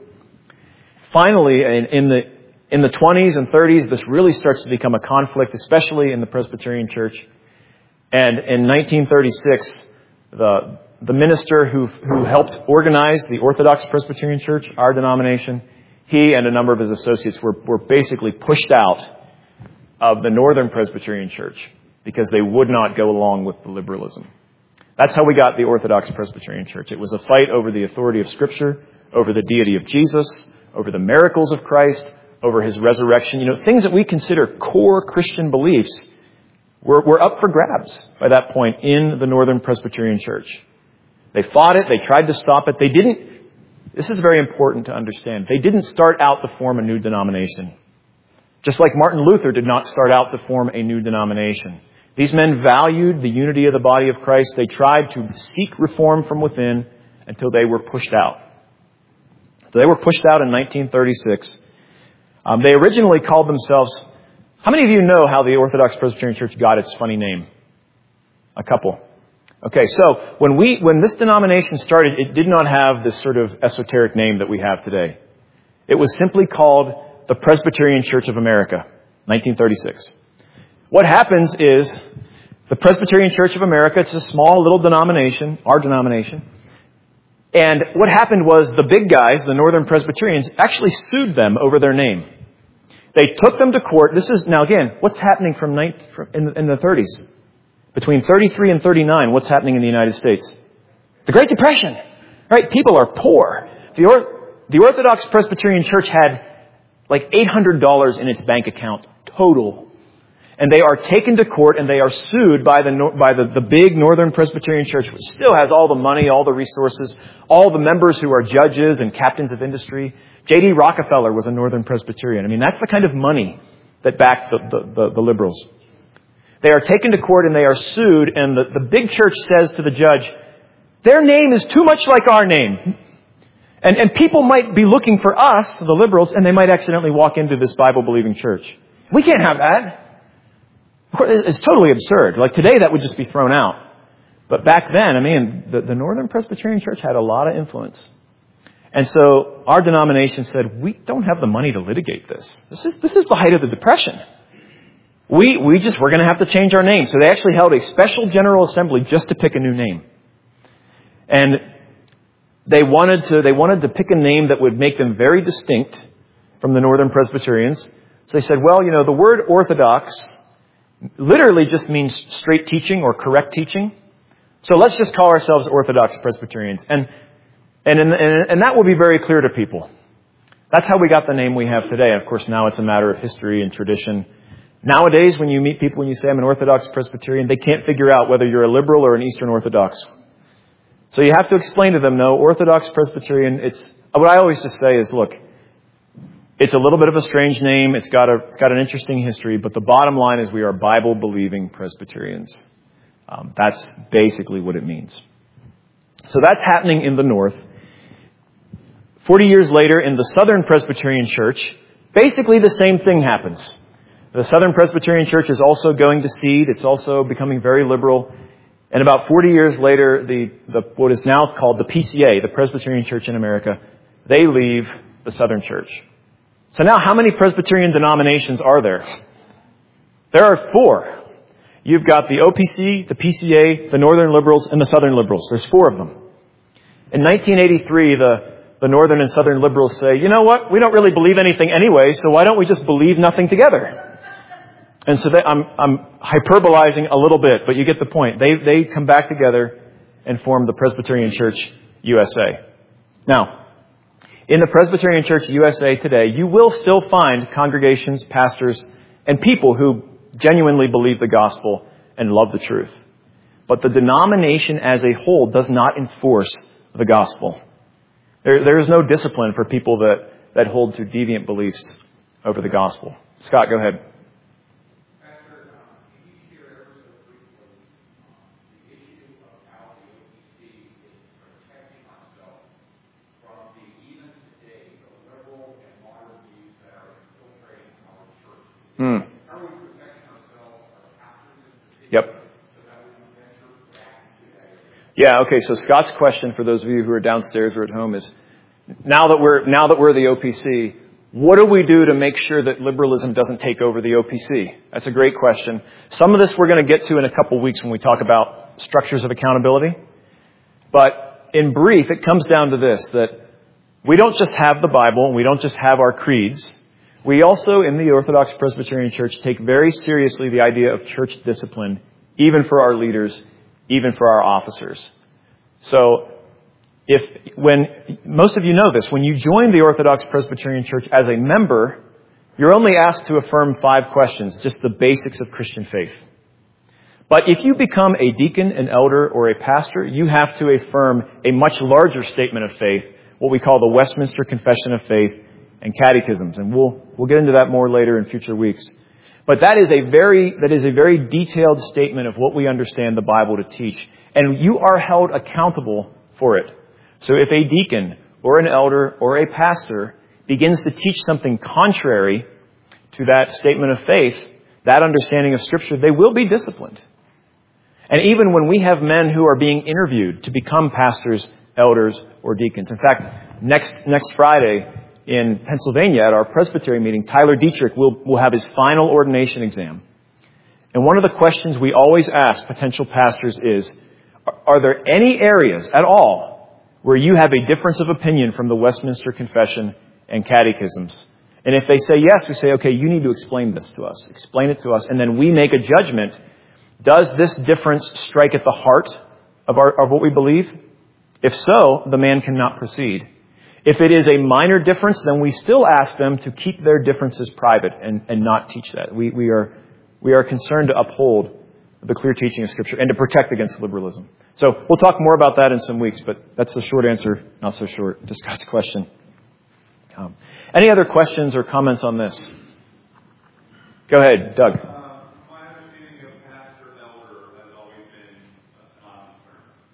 Finally, in the 20s and 30s, this really starts to become a conflict, especially in the Presbyterian Church. And in 1936, the minister who helped organize the Orthodox Presbyterian Church, our denomination, he and a number of his associates were basically pushed out of the Northern Presbyterian Church because they would not go along with the liberalism. That's how we got the Orthodox Presbyterian Church. It was a fight over the authority of Scripture, over the deity of Jesus, over the miracles of Christ, over His resurrection. Things that we consider core Christian beliefs were up for grabs by that point in the Northern Presbyterian Church. They fought it. They tried to stop it. They didn't. This is very important to understand. They didn't start out to form a new denomination. Just like Martin Luther did not start out to form a new denomination. These men valued the unity of the body of Christ. They tried to seek reform from within until they were pushed out. So they were pushed out in 1936. They originally called themselves... How many of you know how the Orthodox Presbyterian Church got its funny name? A couple. Okay, so when this denomination started, it did not have this sort of esoteric name that we have today. It was simply called the Presbyterian Church of America, 1936. What happens is the Presbyterian Church of America, it's a small little denomination, our denomination. And what happened was the big guys, the Northern Presbyterians, actually sued them over their name. They took them to court. This is, now again, what's happening in the 30s? Between 33 and 39, what's happening in the United States? The Great Depression. Right? People are poor. The Orthodox Presbyterian Church had like $800 in its bank account total. And they are taken to court and they are sued by the big Northern Presbyterian Church, which still has all the money, all the resources, all the members who are judges and captains of industry. J.D. Rockefeller was a Northern Presbyterian. I mean, that's the kind of money that backed the liberals. They are taken to court and they are sued, and the big church says to the judge, their name is too much like our name. And people might be looking for us, the liberals, and they might accidentally walk into this Bible-believing church. We can't have that. Of course, it's totally absurd. Like today, that would just be thrown out. But back then, I mean, the Northern Presbyterian Church had a lot of influence. And so our denomination said, we don't have the money to litigate this. This is the height of the Depression. We're going to have to change our name. So they actually held a special General Assembly just to pick a new name. And they wanted to pick a name that would make them very distinct from the Northern Presbyterians. So they said, well, the word Orthodox literally just means straight teaching or correct teaching. So let's just call ourselves Orthodox Presbyterians. And that will be very clear to people. That's how we got the name we have today. And of course, now it's a matter of history and tradition. Nowadays, when you meet people and you say, I'm an Orthodox Presbyterian, they can't figure out whether you're a liberal or an Eastern Orthodox. So you have to explain to them, no, Orthodox Presbyterian, what I always just say is, look, it's a little bit of a strange name. It's got an interesting history, but the bottom line is we are Bible-believing Presbyterians. That's basically what it means. So that's happening in the North. 40 years later, in the Southern Presbyterian Church, basically the same thing happens. The Southern Presbyterian Church is also going to seed. It's also becoming very liberal. And about 40 years later, what is now called the PCA, the Presbyterian Church in America, they leave the Southern Church. So now how many Presbyterian denominations are there? There are 4. You've got the OPC, the PCA, the Northern Liberals, and the Southern Liberals. There's 4 of them. In 1983, the Northern and Southern Liberals say, you know what? We don't really believe anything anyway, so why don't we just believe nothing together? And so I'm hyperbolizing a little bit, but you get the point. They come back together and form the Presbyterian Church USA. Now, in the Presbyterian Church USA today, you will still find congregations, pastors, and people who genuinely believe the gospel and love the truth. But the denomination as a whole does not enforce the gospel. There is no discipline for people that hold to deviant beliefs over the gospel. Scott, go ahead. Yep. Yeah, okay, so Scott's question for those of you who are downstairs or at home is, now that we're the OPC, what do we do to make sure that liberalism doesn't take over the OPC? That's a great question. Some of this we're going to get to in a couple weeks when we talk about structures of accountability. But in brief, it comes down to this, that we don't just have the Bible, and we don't just have our creeds. We also, in the Orthodox Presbyterian Church, take very seriously the idea of church discipline, even for our leaders, even for our officers. So, when most of you know this, when you join the Orthodox Presbyterian Church as a member, you're only asked to affirm 5 questions, just the basics of Christian faith. But if you become a deacon, an elder, or a pastor, you have to affirm a much larger statement of faith, what we call the Westminster Confession of Faith and catechisms, and we'll get into that more later in future weeks. But that is a very detailed statement of what we understand the Bible to teach, and you are held accountable for it. So if a deacon or an elder or a pastor begins to teach something contrary to that statement of faith, that understanding of Scripture, they will be disciplined. And even when we have men who are being interviewed to become pastors, elders, or deacons. In fact, next Friday in Pennsylvania at our presbytery meeting, Tyler Dietrich will have his final ordination exam. And one of the questions we always ask potential pastors is, are there any areas at all where you have a difference of opinion from the Westminster Confession and catechisms? And if they say yes, we say, okay, you need to explain this to us. Explain it to us. And then we make a judgment. Does this difference strike at the heart of what we believe? If so, the man cannot proceed. If it is a minor difference, then we still ask them to keep their differences private and not teach that. We are concerned to uphold the clear teaching of Scripture and to protect against liberalism. So we'll talk more about that in some weeks, but that's the short answer, not so short, to Scott's question. Any other questions or comments on this? Go ahead, Doug. My understanding of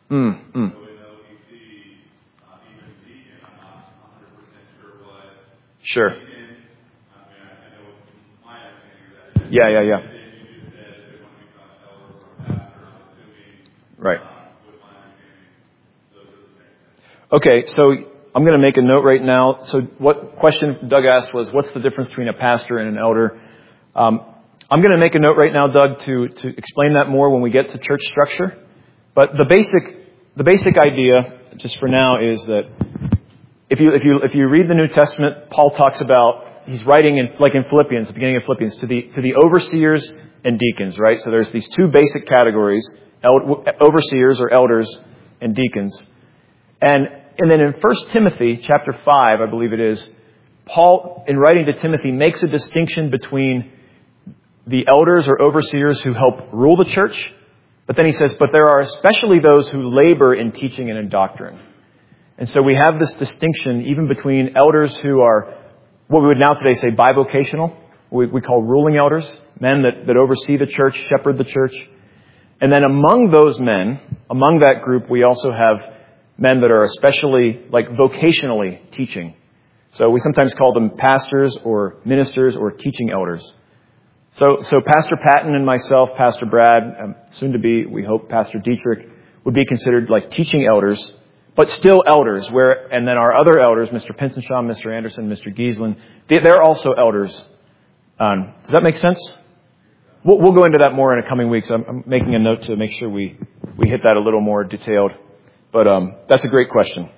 Mm. So we know we see even deacon, I'm not 100% sure what Sure. deacon, I know my understanding of that. Yeah. And then you just said if they want to become an elder or a pastor, I'm assuming Right. with my understanding, those are the same things. Okay, so I'm going to make a note right now. So what question Doug asked was, what's the difference between a pastor and an elder? I'm going to make a note right now, Doug, to explain that more when we get to church structure. But the basic idea, just for now, is that if you read the New Testament, Paul talks about, he's writing in Philippians, the beginning of Philippians, to the overseers and deacons, right? So there's these two basic categories, overseers or elders and deacons. And then in 1 Timothy chapter 5, I believe it is, Paul, in writing to Timothy, makes a distinction between the elders or overseers who help rule the church. But then he says, but there are especially those who labor in teaching and in doctrine. And so we have this distinction even between elders who are what we would now today say bivocational. We call ruling elders, men that oversee the church, shepherd the church. And then among those men, among that group, we also have men that are especially vocationally teaching. So we sometimes call them pastors or ministers or teaching elders. So Pastor Patton and myself, Pastor Brad, soon to be, we hope, Pastor Dietrich, would be considered teaching elders, but still elders. And then our other elders, Mr. Pinsenshaw, Mr. Anderson, Mr. Giesland, they're also elders. Does that make sense? We'll go into that more in the coming weeks. I'm making a note to make sure we hit that a little more detailed. But that's a great question.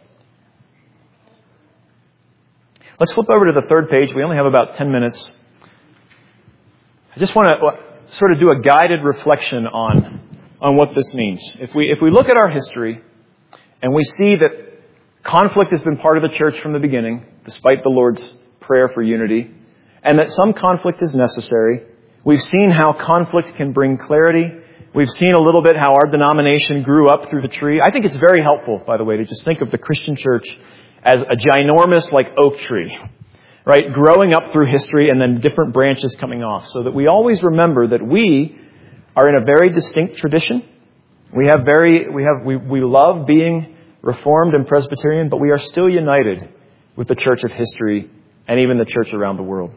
Let's flip over to the third page. We only have about 10 minutes. I just want to sort of do a guided reflection on what this means. If we look at our history and we see that conflict has been part of the church from the beginning, despite the Lord's prayer for unity, and that some conflict is necessary, we've seen how conflict can bring clarity. We've seen a little bit how our denomination grew up through the tree. I think it's very helpful, by the way, to just think of the Christian church as a ginormous oak tree, right? Growing up through history and then different branches coming off, so that we always remember that we are in a very distinct tradition. We love being Reformed and Presbyterian, but we are still united with the church of history and even the church around the world.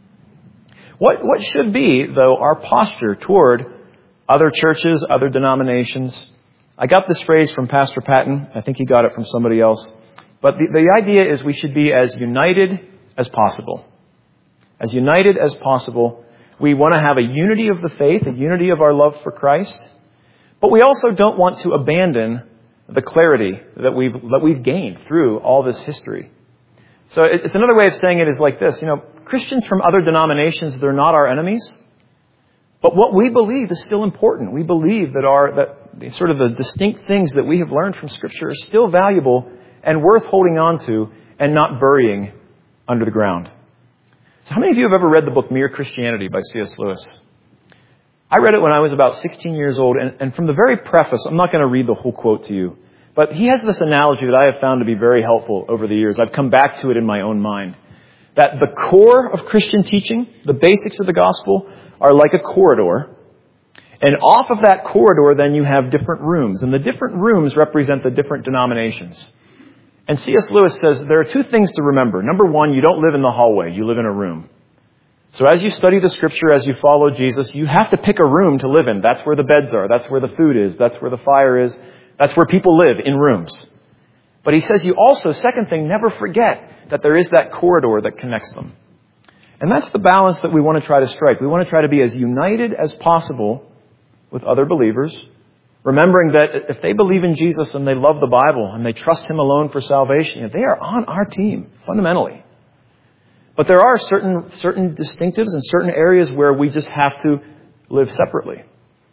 What should be, though, our posture toward other churches, other denominations? I got this phrase from Pastor Patton. I think he got it from somebody else. But the idea is we should be as united as possible. As united as possible. We want to have a unity of the faith, a unity of our love for Christ. But we also don't want to abandon the clarity that we've gained through all this history. So it's another way of saying it is like this. Christians from other denominations, they're not our enemies. But what we believe is still important. We believe that sort of the distinct things that we have learned from Scripture are still valuable and worth holding on to and not burying under the ground. So how many of you have ever read the book Mere Christianity by C.S. Lewis? I read it when I was about 16 years old, and from the very preface, I'm not going to read the whole quote to you, but he has this analogy that I have found to be very helpful over the years. I've come back to it in my own mind. That the core of Christian teaching, the basics of the gospel, are like a corridor. And off of that corridor, then you have different rooms. And the different rooms represent the different denominations. And C.S. Lewis says there are two things to remember. Number one, you don't live in the hallway. You live in a room. So as you study the Scripture, as you follow Jesus, you have to pick a room to live in. That's where the beds are. That's where the food is. That's where the fire is. That's where people live, in rooms. But he says you also, second thing, never forget that there is that corridor that connects them. And that's the balance that we want to try to strike. We want to try to be as united as possible with other believers, remembering that if they believe in Jesus and they love the Bible and they trust Him alone for salvation, they are on our team, fundamentally. But there are certain distinctives and certain areas where we just have to live separately.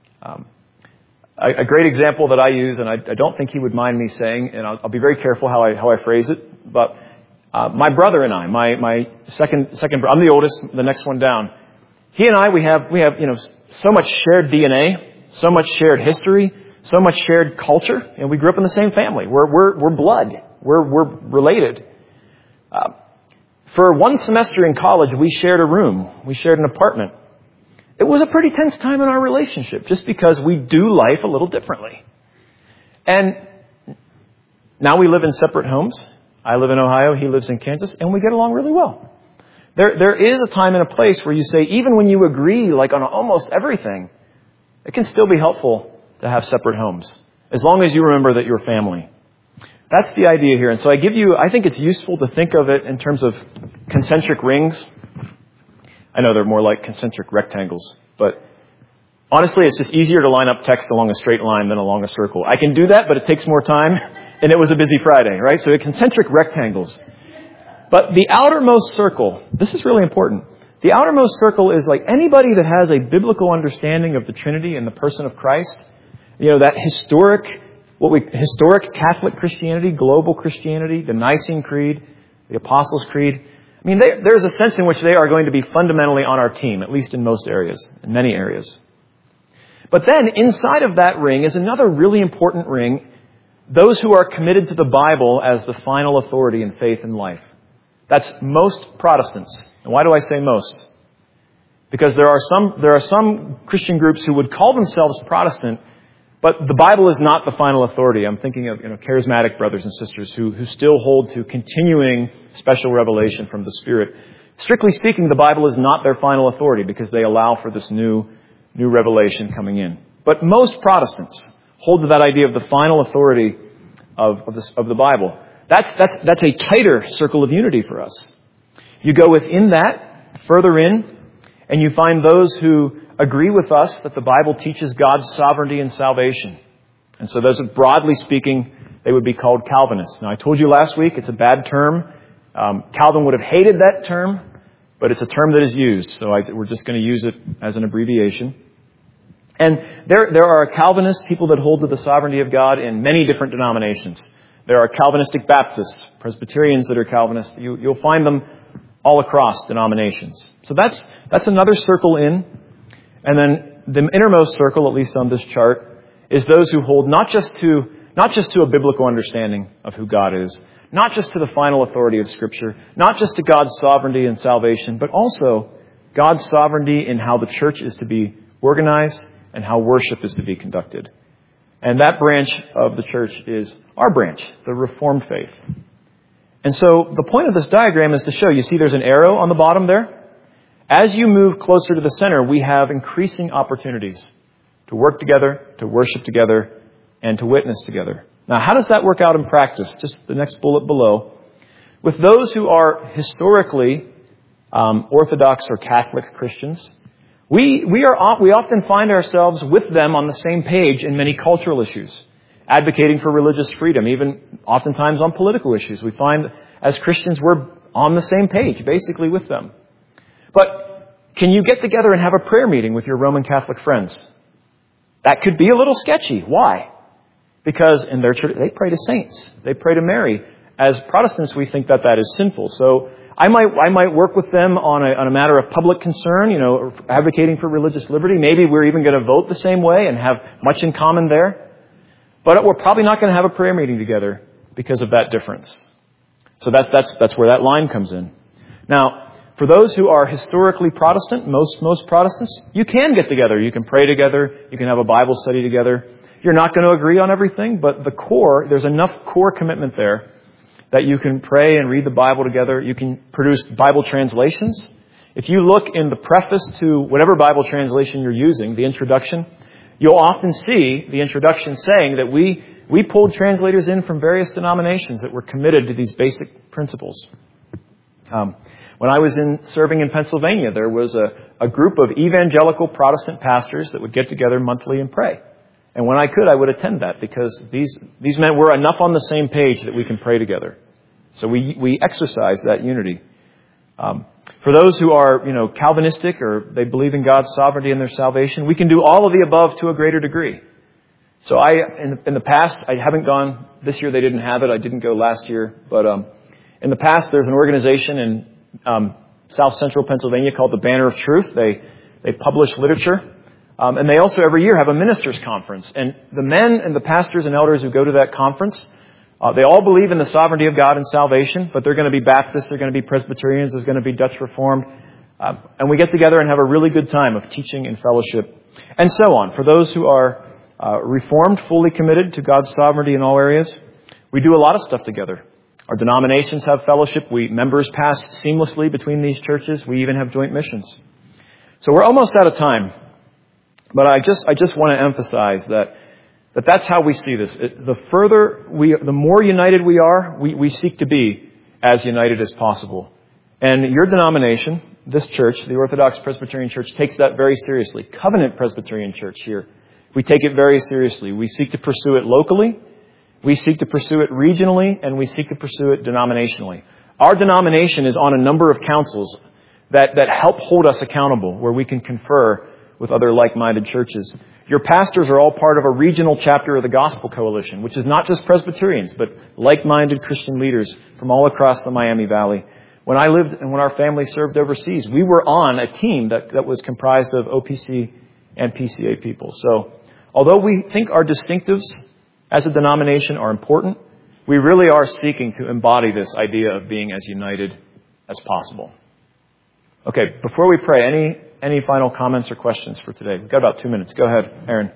A great example that I use, and I don't think he would mind me saying, and I'll be very careful how I phrase it, but my brother and I, my second, I'm the oldest, the next one down. He and I, we have so much shared DNA, so much shared history, so much shared culture, and we grew up in the same family. We're blood. We're related. For one semester in college, we shared a room. We shared an apartment. It was a pretty tense time in our relationship, just because we do life a little differently. And Now we live in separate homes. I live in Ohio, he lives in Kansas, and we get along really well. There is a time and a place where you say, even when you agree like on almost everything, it can still be helpful to have separate homes, as long as you remember that you're family. That's the idea here. And so I think it's useful to think of it in terms of concentric rings. I know they're more like concentric rectangles, but honestly, it's just easier to line up text along a straight line than along a circle. I can do that, but it takes more time, and it was a busy Friday, right? So concentric rectangles. But the outermost circle, this is really important. The outermost circle is like anybody that has a biblical understanding of the Trinity and the person of Christ. That historic Catholic Christianity, global Christianity, the Nicene Creed, the Apostles' Creed. I mean, there's a sense in which they are going to be fundamentally on our team, at least in most areas, in many areas. But then inside of that ring is another really important ring, those who are committed to the Bible as the final authority in faith and life. That's most Protestants. And why do I say most? Because there are some Christian groups who would call themselves Protestant, but the Bible is not the final authority. I'm thinking of charismatic brothers and sisters who still hold to continuing special revelation from the Spirit. Strictly speaking, the Bible is not their final authority because they allow for this new revelation coming in. But most Protestants hold to that idea of the final authority of the Bible. That's a tighter circle of unity for us. You go within that, further in, and you find those who agree with us that the Bible teaches God's sovereignty and salvation. And so those, broadly speaking, they would be called Calvinists. Now, I told you last week it's a bad term. Calvin would have hated that term, but it's a term that is used. So we're just going to use it as an abbreviation. And there are Calvinist people that hold to the sovereignty of God in many different denominations. There are Calvinistic Baptists, Presbyterians that are Calvinists. You'll find them all across denominations. So that's another circle in. And then the innermost circle, at least on this chart, is those who hold not just to a biblical understanding of who God is, not just to the final authority of Scripture, not just to God's sovereignty and salvation, but also God's sovereignty in how the church is to be organized and how worship is to be conducted. And that branch of the church is our branch, the Reformed faith. And so the point of this diagram is to show, you see there's an arrow on the bottom there? As you move closer to the center, we have increasing opportunities to work together, to worship together, and to witness together. Now, how does that work out in practice? Just the next bullet below. With those who are historically Orthodox or Catholic Christians, we often find ourselves with them on the same page in many cultural issues, advocating for religious freedom, even oftentimes on political issues. We find as Christians we're on the same page, basically with them. But can you get together and have a prayer meeting with your Roman Catholic friends? That could be a little sketchy. Why? Because in their church, they pray to saints. They pray to Mary. As Protestants, we think that is sinful. So I might work with them on a matter of public concern, advocating for religious liberty. Maybe we're even going to vote the same way and have much in common there. But we're probably not going to have a prayer meeting together because of that difference. So that's where that line comes in. Now, for those who are historically Protestant, most Protestants, you can get together. You can pray together. You can have a Bible study together. You're not going to agree on everything, but there's enough core commitment there that you can pray and read the Bible together. You can produce Bible translations. If you look in the preface to whatever Bible translation you're using, the introduction, you'll often see the introduction saying that we pulled translators in from various denominations that were committed to these basic principles. When I was serving in Pennsylvania, there was a group of evangelical Protestant pastors that would get together monthly and pray. And when I could, I would attend that because these men were enough on the same page that we can pray together. So we exercise that unity. For those who are, Calvinistic or they believe in God's sovereignty and their salvation, we can do all of the above to a greater degree. So in the past, I haven't gone, this year they didn't have it, I didn't go last year, but in the past there's an organization in South Central Pennsylvania called the Banner of Truth. They publish literature. And they also every year have a ministers' conference. And the men and the pastors and elders who go to that conference, they all believe in the sovereignty of God and salvation, but they're going to be Baptists, they're going to be Presbyterians, there's going to be Dutch Reformed. And we get together and have a really good time of teaching and fellowship and so on. For those who are Reformed, fully committed to God's sovereignty in all areas, We do a lot of stuff together. Our denominations have fellowship. Members pass seamlessly between these churches. We even have joint missions. So we're almost out of time. But I just want to emphasize that that's how we see this. The more united we are, we seek to be as united as possible. And your denomination, this church, the Orthodox Presbyterian Church, takes that very seriously. Covenant Presbyterian Church here. We take it very seriously. We seek to pursue it locally. We seek to pursue it regionally, and we seek to pursue it denominationally. Our denomination is on a number of councils that help hold us accountable, where we can confer with other like-minded churches. Your pastors are all part of a regional chapter of the Gospel Coalition, which is not just Presbyterians, but like-minded Christian leaders from all across the Miami Valley. When I lived and when our family served overseas, we were on a team that was comprised of OPC and PCA people. So, although we think our distinctives as a denomination are important, we really are seeking to embody this idea of being as united as possible. Okay, before we pray, any final comments or questions for today? We've got about 2 minutes. Go ahead, Aaron.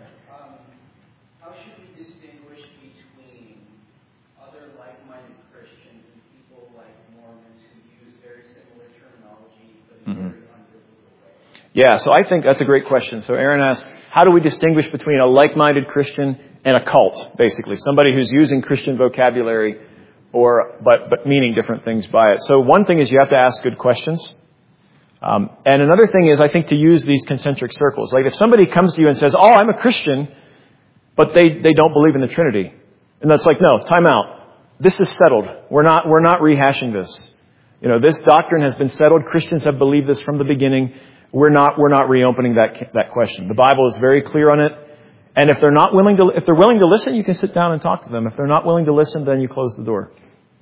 How should we distinguish between other like-minded Christians and people like Mormons who use very similar terminology but in very unbiblical ways? Yeah, so I think that's a great question. So Aaron asked, how do we distinguish between a like-minded Christian and a cult, basically? Somebody who's using Christian vocabulary but meaning different things by it. So one thing is you have to ask good questions. And another thing is, I think, to use these concentric circles. Like if somebody comes to you and says, oh, I'm a Christian, but they don't believe in the Trinity. And that's like, no, time out. This is settled. We're not rehashing this. This doctrine has been settled. Christians have believed this from the beginning. We're not reopening that question. The Bible is very clear on it. And if they're willing to listen, you can sit down and talk to them. If they're not willing to listen, then you close the door.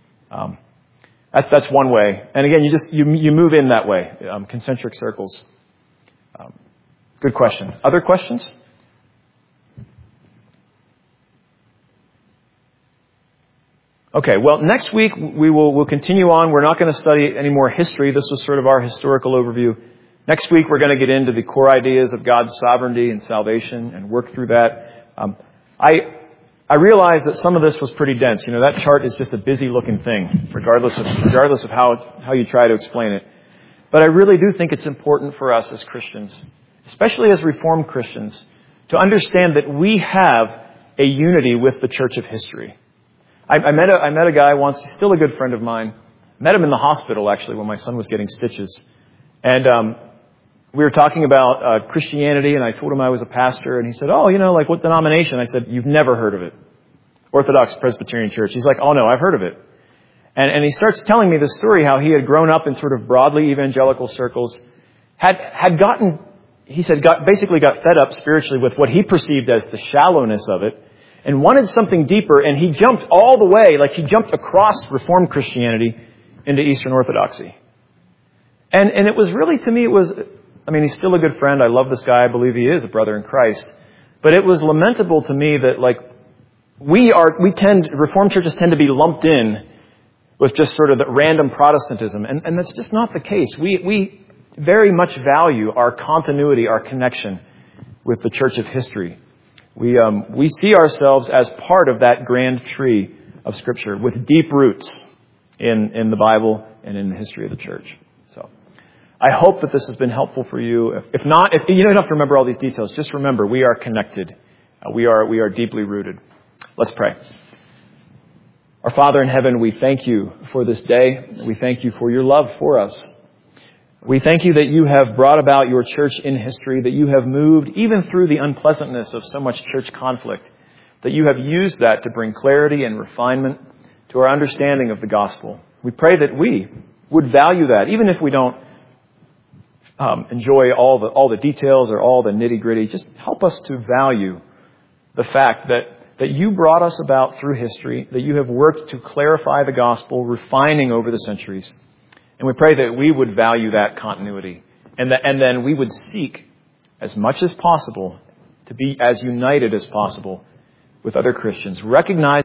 That's one way. And again, you move in that way, concentric circles. Good question. Other questions? Okay, well, next week we'll continue on. We're not going to study any more history. This was sort of our historical overview. Next week we're going to get into the core ideas of God's sovereignty and salvation and work through that. I realize that some of this was pretty dense. That chart is just a busy-looking thing, regardless of how you try to explain it. But I really do think it's important for us as Christians, especially as Reformed Christians, to understand that we have a unity with the Church of history. I met a guy once. He's still a good friend of mine. Met him in the hospital, actually, when my son was getting stitches. And we were talking about Christianity, and I told him I was a pastor, and he said, oh, like what denomination? I said, you've never heard of it. Orthodox Presbyterian Church. He's like, oh no, I've heard of it. And he starts telling me the story how he had grown up in sort of broadly evangelical circles, basically got fed up spiritually with what he perceived as the shallowness of it, and wanted something deeper, and he jumped all the way, like he jumped across Reformed Christianity into Eastern Orthodoxy. And it was really, to me, he's still a good friend. I love this guy. I believe he is a brother in Christ. But it was lamentable to me that, Reformed churches tend to be lumped in with just sort of the random Protestantism. And that's just not the case. We very much value our continuity, our connection with the Church of history. We see ourselves as part of that grand tree of Scripture with deep roots in the Bible and in the history of the church. So I hope that this has been helpful for you. If not, if you don't have to remember all these details, just remember we are connected. We are deeply rooted. Let's pray. Our Father in heaven, we thank you for this day. We thank you for your love for us. We thank you that you have brought about your church in history, that you have moved even through the unpleasantness of so much church conflict, that you have used that to bring clarity and refinement to our understanding of the gospel. We pray that we would value that, even if we don't enjoy all the details or all the nitty-gritty. Just help us to value the fact that you brought us about through history, that you have worked to clarify the gospel, refining over the centuries. And we pray that we would value that continuity, and then we would seek as much as possible to be as united as possible with other Christians. Recognize